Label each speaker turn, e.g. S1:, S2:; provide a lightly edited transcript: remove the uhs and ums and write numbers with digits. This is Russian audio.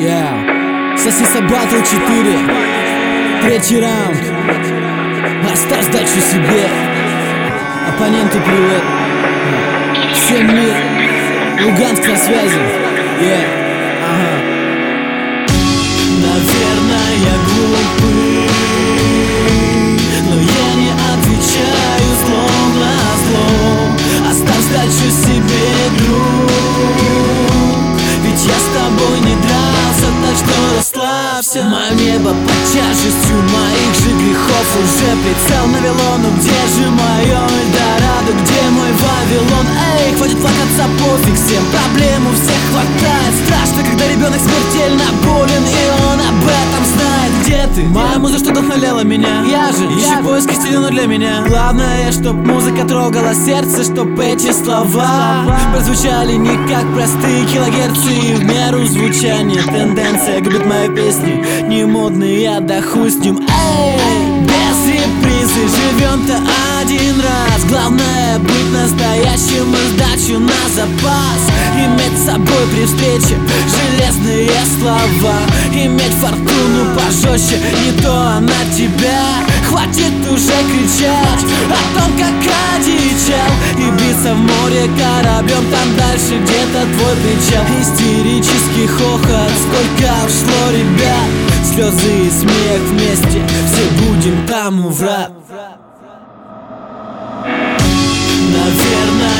S1: Сосиса Батл 4. Третий раунд. Оставь сдачу себе. Оппоненты, привет. Всем мир. Луганск на связи. Наверное, я глупый, но я не отвечаю злом на зло. Оставь сдачу себе, друг, ведь я с тобой не дрался, так что расслабься. Мое небо под тяжестью моих же грехов уже прицел навело. Ну где же мое Эльдорадо, где мой Вавилон? Эй, хватит плакаться, пофиг всем, проблем у всех хватает. Страшно, когда ребенок смертельно болен, и он об этом знает. Где ты? Моя муза что вдохновляла меня. Я же ищу поиски стиля, но для меня главное, чтоб музыка трогала сердце, чтоб эти слова прозвучали не как простые килогерцы, и в меру звучания тенденция губит мои песни, не модные, да хуй с ним. Эй, без репризы живем-то один раз. Главное быть настоящим и сдачу на запас. Иметь с собой при встрече железные слова. Иметь фортуну пожестче, не то она тебя. Хватит уже кричать о том, как одичал, и биться в море кораблем, там дальше где-то твой причал. Истерический хохот, сколько ушло ребят, слезы и смех вместе, все будем там у врат. Наверное,